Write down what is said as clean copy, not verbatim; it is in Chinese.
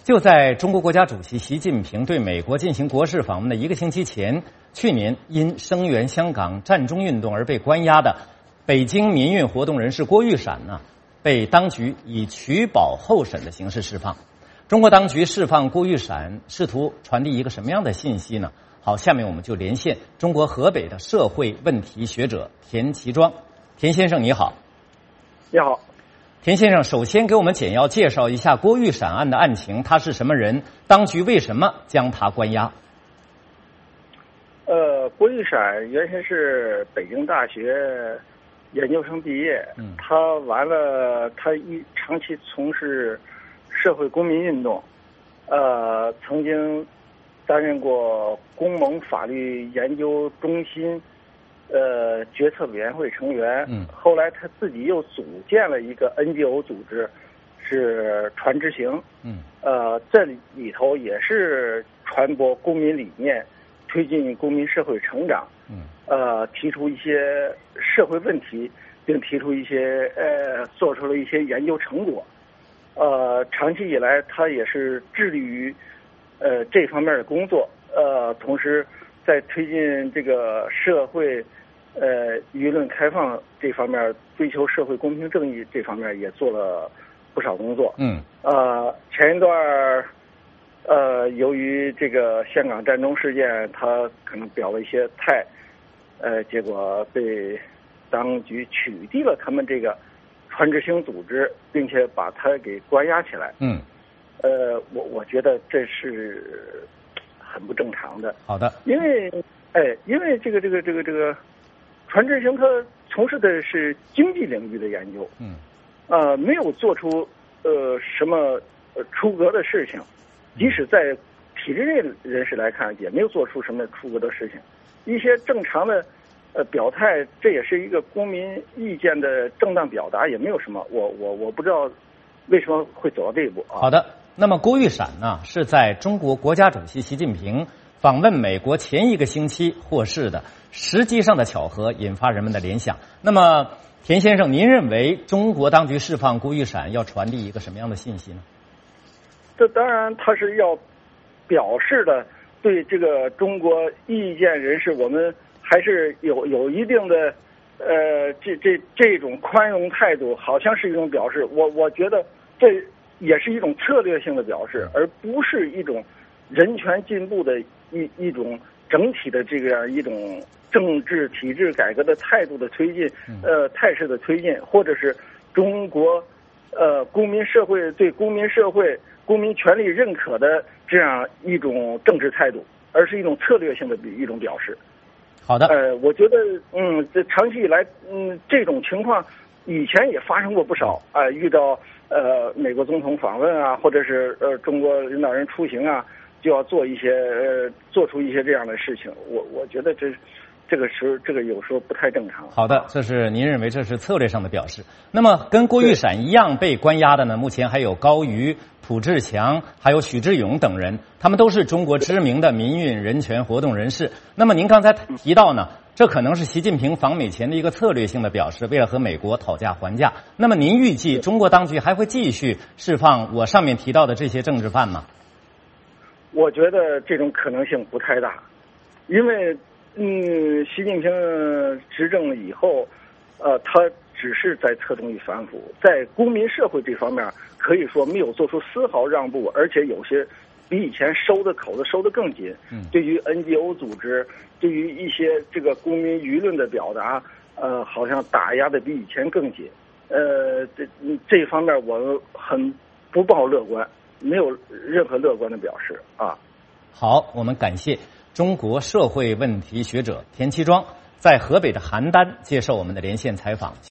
就在中国国家主席习近平对美国进行国事访问的1个星期前，去年因声援香港占中运动而被关押的北京民运活动人士郭玉闪呢，被当局以取保候审的形式释放。中国当局释放郭玉闪，试图传递一个什么样的信息呢？好，下面我们就连线中国河北的社会问题学者田其庄。田先生你好。 你好。 田先生，首先给我们简要介绍一下郭玉闪案的案情，他是什么人？当局为什么将他关押？ 郭玉闪原先是北京大学研究生毕业，他长期从事社会公民运动，曾经担任过公盟法律研究中心决策委员会成员，后来他自己又组建了一个 NGO 组织，是传知行，这里头也是传播公民理念，推进公民社会成长，提出一些社会问题，并提出一些做出了一些研究成果，长期以来他也是致力于这方面的工作，同时在推进这个社会舆论开放这方面，追求社会公平正义这方面也做了不少工作。前一段由于这个香港占中事件，他可能表了一些态，结果被当局取缔了他们这个传知行组织，并且把他给关押起来。我觉得这是很不正常的。 好的。 因为这个传知行他从事的是经济领域的研究，没有做出什么出格的事情，即使在体制内人士来看，也没有做出什么出格的事情。一些正常的表态，这也是一个公民意见的正当表达，也没有什么。我不知道为什么会走到这一步啊。 好的。那么郭玉闪呢，是在中国国家主席习近平访问美国前1个星期获释的，实际上的巧合引发人们的联想。那么田先生，您认为中国当局释放郭玉闪要传递一个什么样的信息呢？ 这当然他是要表示的，对这个中国意见人士，我们还是有一定的这种宽容态度，好像是一种表示。我觉得这也是一种策略性的表示，而不是一种人权进步的一种整体的这样一种政治体制改革的态度的推进，态势的推进，或者是中国公民社会对公民社会公民权利认可的这样一种政治态度，而是一种策略性的一种表示。 好的。 我觉得这长期以来这种情况以前也发生过不少啊，遇到美国总统访问啊，或者是中国领导人出行啊，就要做出一些这样的事情。我觉得这个有时候不太正常。 好的，这是您认为这是策略上的表示。那么跟郭玉闪一样被关押的呢，目前还有高瑜、卜志强还有许志勇等人，他们都是中国知名的民运人权活动人士。那么您刚才提到呢，这可能是习近平访美前的一个策略性的表示，为了和美国讨价还价。那么您预计中国当局还会继续释放我上面提到的这些政治犯吗？ 我觉得这种可能性不太大，因为习近平执政了以后，他只是在侧重于反腐，在公民社会这方面可以说没有做出丝毫让步，而且有些比以前收的口子收得更紧。对于 NGO 组织，对于一些这个公民舆论的表达，好像打压的比以前更紧。这方面我很不抱乐观，没有任何乐观的表示啊。 好，我们感谢中国社会问题学者田其庄在河北的邯郸接受我们的连线采访。